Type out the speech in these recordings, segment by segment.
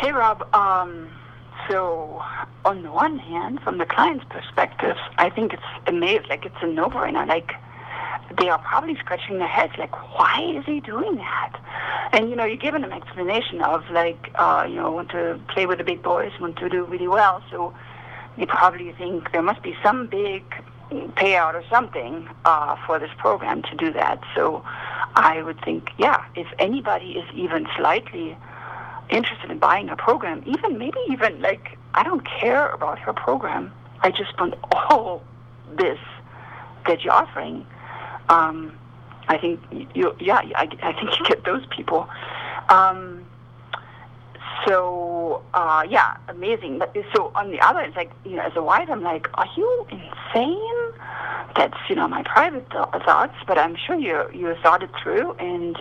Hey, Rob. So, on the one hand, from the client's perspective, I think it's amazing. Like, it's a no-brainer. Like, they are probably scratching their heads, like, why is he doing that? And, you're giving them explanation of, like, want to play with the big boys, want to do really well. So, you probably think there must be some big payout or something for this program to do that. So, I would think, yeah, if anybody is even slightly interested in buying a program, maybe even like, I don't care about her program, I just want all this that you're offering. I think I think you get those people. Amazing. But so on the other, it's like, as a wife, I'm like, are you insane? That's my private thoughts, but I'm sure you thought it through, and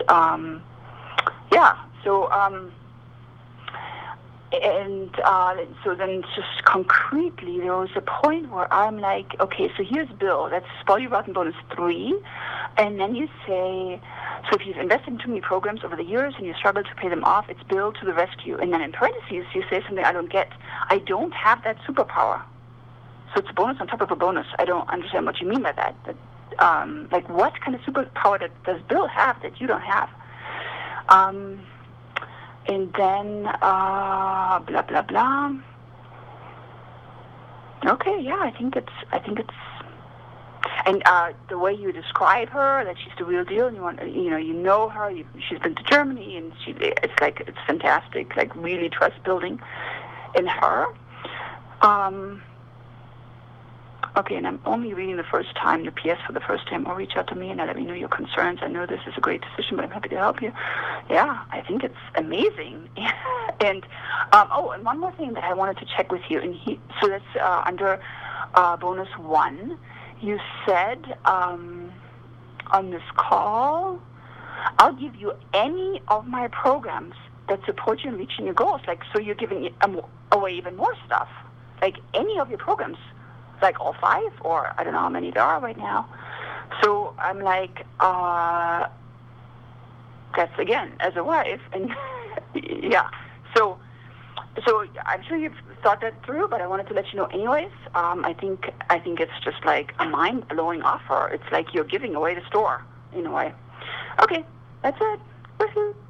so then just concretely, there was a point where I'm like, okay, so here's Bill. That's Spoil Your Rotten Bonus 3. And then you say, so if you've invested in too many programs over the years and you struggle to pay them off, it's Bill to the rescue. And then in parentheses, you say something I don't get. I don't have that superpower. So it's a bonus on top of a bonus. I don't understand what you mean by that. Like, what kind of superpower does Bill have that you don't have? And then, blah, blah, blah. Okay, yeah, I think it's, and the way you describe her, that she's the real deal, and you know her, she's been to Germany, and it's fantastic, like really trust building in her. Okay, and I'm only reading the first time, the PS for the first time, or reach out to me and let me know your concerns. I know this is a great decision, but I'm happy to help you. Yeah, I think it's amazing. And, and one more thing that I wanted to check with you, so that's under bonus 1. You said on this call, I'll give you any of my programs that support you in reaching your goals. Like, so you're giving away even more stuff. Like, any of your programs. Like all 5, or I don't know how many there are right now. So I'm like, that's again, as a wife, and yeah. So I'm sure you've thought that through, but I wanted to let you know anyways. I think it's just like a mind-blowing offer. It's like you're giving away the store in a way. Okay, that's it. Woohoo.